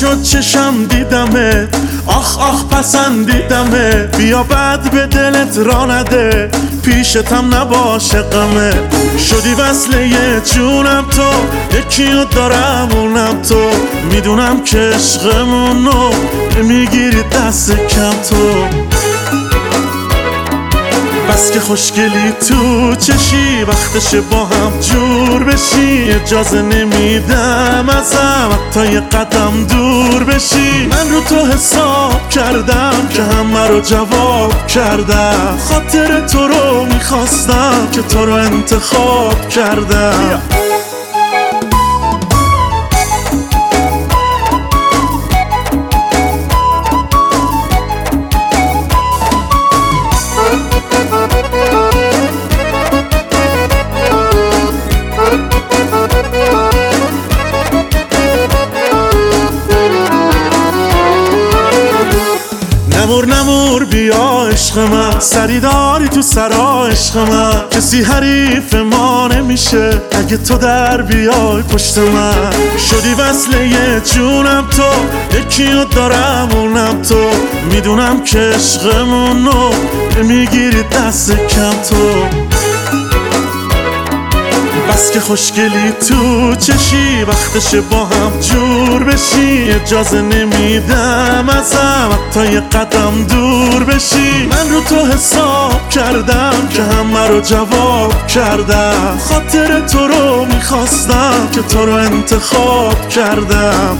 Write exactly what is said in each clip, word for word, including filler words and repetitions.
شد چشم دیدمه، آخ آخ پسندیدمه. بیا بعد به دلت را نده، پیشتم نباشه غمه. شدی وصله جونم تو، یکیو دارم اونم تو. میدونم که عشقمونو میگیری دست کم تو. بس که خوشگلی تو چشی، وقتشه با هم جور بشی. اجازه نمیدم ازم حتی یه قدم دور بشی. من رو تو حساب کردم که همه رو جواب کردم. خاطر تو رو میخواستم که تو رو انتخاب کردم. نمور نمور بیا عشق من، سری داری تو سرا عشق من. کسی حریف ما نمیشه اگه تو در بیای پشت من. شدی وصله جونم تو، یکیو دارم اونم تو. میدونم که عشقمونو میگیری دست کم تو. بس که خوشگلی تو چشی، وقتشه با هم جور بشی. اجازه نمیدم ازم حتی یه قدم دور بشی. من رو تو حساب کردم که همه رو جواب کردم. خاطر تو رو میخواستم که تو رو انتخاب کردم.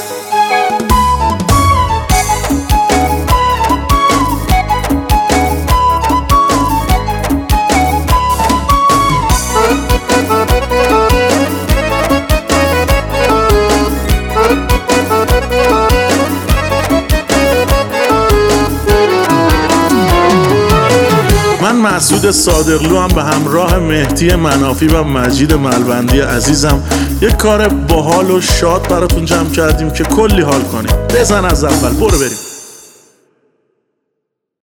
من مسعود صادقلو هم به همراه مهدی منافی و مجید ملبندی عزیزم یک کار باحال و شاد براتون جمع کردیم که کلی حال کنیم. بزن از اول، برو بریم.